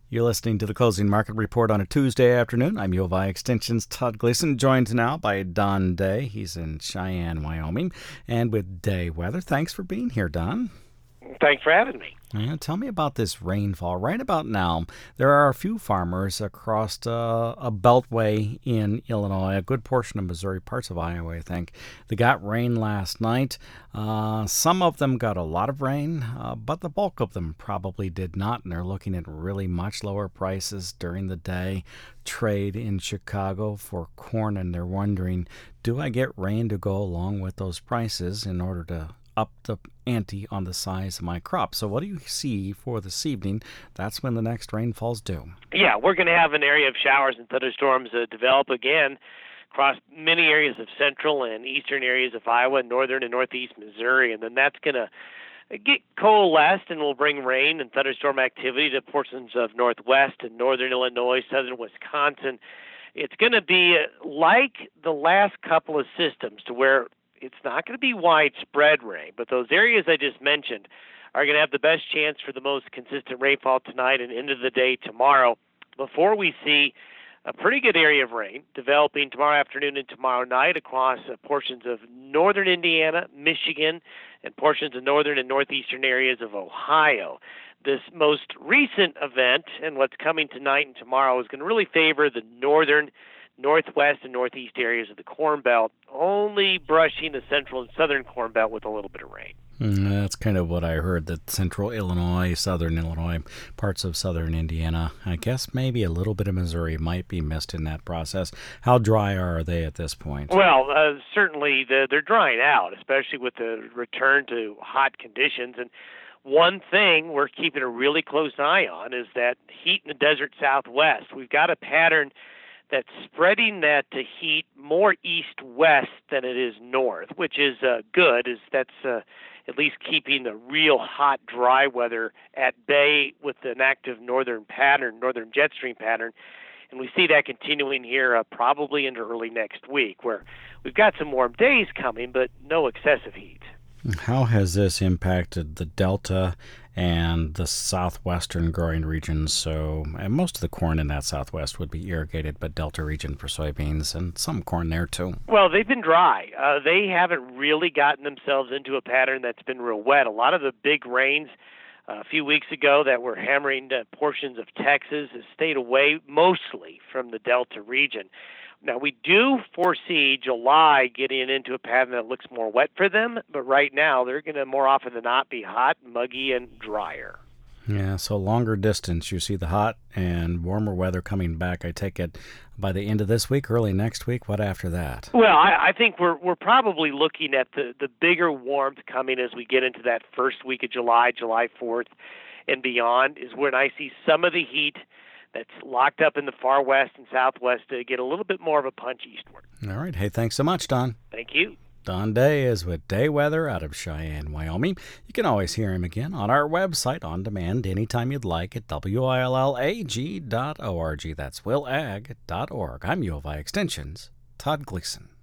You're listening to the Closing Market Report on a Tuesday afternoon. I'm U of I Extension's Todd Gleason, joined now by Don Day. He's in Cheyenne, Wyoming, and with Day Weather. Thanks for being here, Don. Thanks for having me. Tell me about this rainfall. Right about now, there are a few farmers across a beltway in Illinois, a good portion of Missouri, parts of Iowa, I think. They got rain last night. Some of them got a lot of rain, but the bulk of them probably did not, and they're looking at really much lower prices during the day. Trade in Chicago for corn, and they're wondering, do I get rain to go along with those prices in order to up the ante on the size of my crop? So what do you see for this evening? That's when the next rainfall's due. Yeah, we're going to have an area of showers and thunderstorms develop again across many areas of central and eastern areas of Iowa, northern and northeast Missouri, and then that's going to get coalesced and will bring rain and thunderstorm activity to portions of northwest and northern Illinois, southern Wisconsin. It's going to be like the last couple of systems, to where it's not going to be widespread rain, but those areas I just mentioned are going to have the best chance for the most consistent rainfall tonight and into the day tomorrow, before we see a pretty good area of rain developing tomorrow afternoon and tomorrow night across portions of northern Indiana, Michigan, and portions of northern and northeastern areas of Ohio. This most recent event and what's coming tonight and tomorrow is going to really favor the northern, northwest, and northeast areas of the Corn Belt, only brushing the central and southern Corn Belt with a little bit of rain. That's kind of what I heard, that central Illinois, southern Illinois, parts of southern Indiana, I guess maybe a little bit of Missouri might be missed in that process. How dry are they at this point? Well, certainly they're drying out, especially with the return to hot conditions. And one thing we're keeping a really close eye on is that heat in the desert Southwest. We've got a pattern that's spreading that to heat more east-west than it is north, which is good, as that's at least keeping the real hot, dry weather at bay with an active northern jet stream pattern. And we see that continuing here probably into early next week, where we've got some warm days coming, but no excessive heat. How has this impacted the Delta and the southwestern growing regions? And most of the corn in that southwest would be irrigated, but Delta region for soybeans and some corn there too. Well, they've been dry. They haven't really gotten themselves into a pattern that's been real wet. A lot of the big rains a few weeks ago that were hammering portions of Texas has stayed away mostly from the Delta region. Now, we do foresee July getting into a pattern that looks more wet for them, but right now they're going to more often than not be hot, muggy, and drier. Yeah, so longer distance, you see the hot and warmer weather coming back, I take it, by the end of this week, early next week. What after that? Well, I think we're probably looking at the bigger warmth coming as we get into that first week of July, July 4th and beyond, is when I see some of the heat that's locked up in the far west and southwest to get a little bit more of a punch eastward. All right. Hey, thanks so much, Don. Thank you. Don Day is with Day Weather out of Cheyenne, Wyoming. You can always hear him again on our website on demand anytime you'd like at willag.org. That's willag.org. I'm U of I Extension's Todd Gleason.